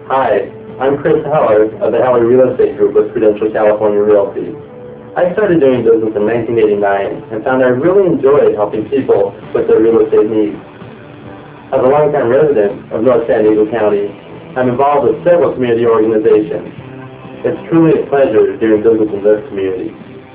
Hi, I'm Chris Heller of the Heller Real Estate Group with Prudential California Realty. I started doing business in 1989 and found I really enjoyed helping people with their real estate needs. As a longtime resident of North San Diego County, I'm involved with several community organizations. It's truly a pleasure doing business in this community.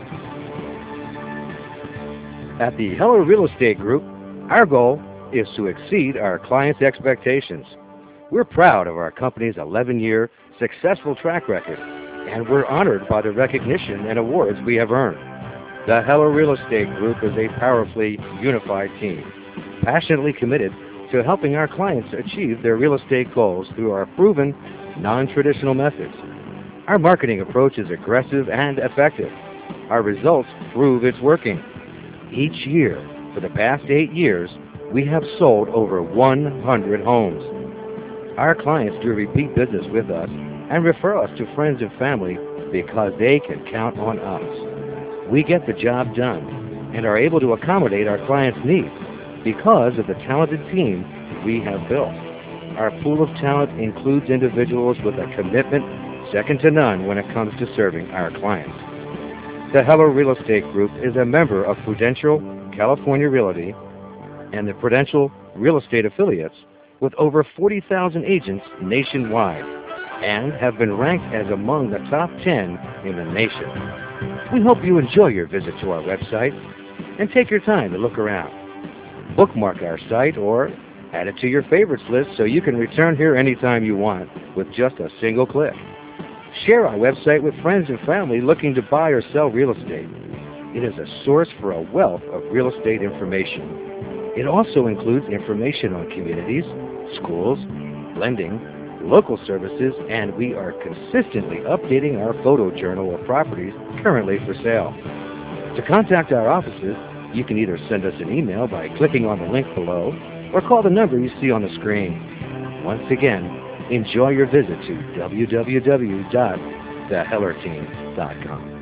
At the Heller Real Estate Group, our goal is to exceed our clients' expectations. We're proud of our company's 11-year successful track record, and we're honored by the recognition and awards we have earned. The Heller Real Estate Group is a powerfully unified team, passionately committed to helping our clients achieve their real estate goals through our proven, non-traditional methods. Our marketing approach is aggressive and effective. Our results prove it's working. Each year, for the past 8 years, we have sold over 100 homes. Our clients do repeat business with us and refer us to friends and family because they can count on us. We get the job done and are able to accommodate our clients' needs because of the talented team we have built. Our pool of talent includes individuals with a commitment second to none when it comes to serving our clients. The Heller Real Estate Group is a member of Prudential California Realty and the Prudential Real Estate Affiliates with over 40,000 agents nationwide and have been ranked as among the top 10 in the nation. We hope you enjoy your visit to our website and take your time to look around. Bookmark our site or add it to your favorites list so you can return here anytime you want with just a single click. Share our website with friends and family looking to buy or sell real estate. It is a source for a wealth of real estate information. It also includes information on communities, schools, lending, local services, and we are consistently updating our photo journal of properties currently for sale. To contact our offices, you can either send us an email by clicking on the link below or call the number you see on the screen. Once again, enjoy your visit to www.thehellerteam.com.